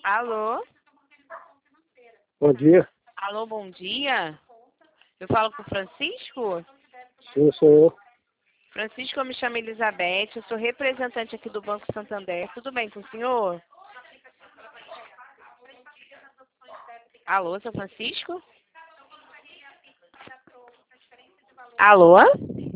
Alô? Bom dia. Alô, bom dia. Eu falo com o Francisco? Sim, sou eu. Francisco, eu me chamo Elizabeth, eu sou representante aqui do Banco Santander. Tudo bem com o senhor? Alô, seu Francisco? Alô? A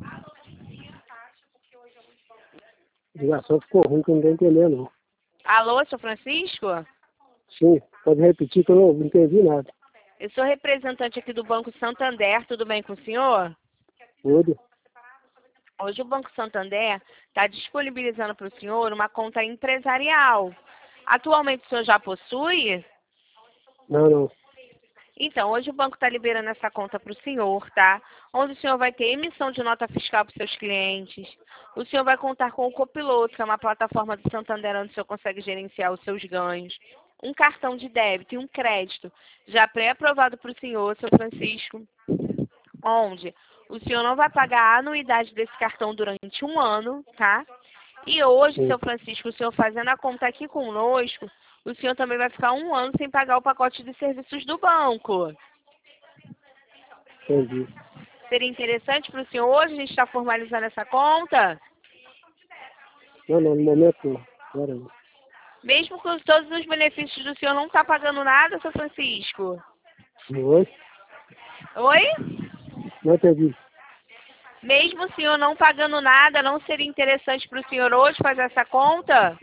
ligação ficou ruim que eu não estou entendendo, não. Alô, seu Francisco? Sim, pode repetir que eu não entendi nada. Eu sou representante aqui do Banco Santander. Tudo bem com o senhor? Tudo? Hoje o Banco Santander está disponibilizando para o senhor uma conta empresarial. Atualmente o senhor já possui? Não. Então, hoje o banco está liberando essa conta para o senhor, tá? Onde o senhor vai ter emissão de nota fiscal para os seus clientes. O senhor vai contar com o Copiloto, que é uma plataforma do Santander onde o senhor consegue gerenciar os seus ganhos. Um cartão de débito e um crédito, já pré-aprovado para o senhor, seu Francisco, onde o senhor não vai pagar a anuidade desse cartão durante um ano, tá? E hoje, Sim, seu Francisco, o senhor fazendo a conta aqui conosco, o senhor também vai ficar um ano sem pagar o pacote de serviços do banco. entendi. Seria interessante para o senhor hoje a gente estar formalizando essa conta? Não, no momento não. Agora não. Mesmo com todos os benefícios do senhor não estar pagando nada, seu Francisco? Oi? Oi? Não entendi. Mesmo o senhor não pagando nada, não seria interessante para o senhor hoje fazer essa conta?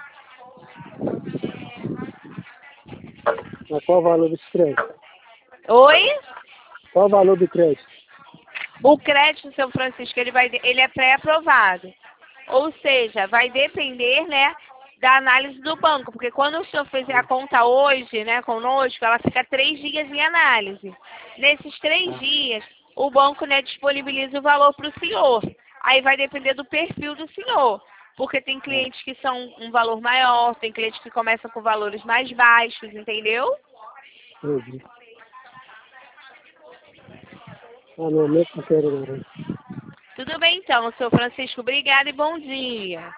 Mas qual o valor desse crédito? Oi? Qual o valor do crédito? O crédito, seu Francisco, ele é pré-aprovado. Ou seja, vai depender, né, da análise do banco. Porque quando o senhor fizer a conta hoje, né, conosco, ela fica 3 dias em análise. Nesses 3 dias, o banco, né, disponibiliza o valor para o senhor. Aí vai depender do perfil do senhor. Porque tem clientes que são um valor maior, tem clientes que começam com valores mais baixos, entendeu? Entendi. No momento não quero não. Tudo bem então, seu Francisco. Obrigada e bom dia.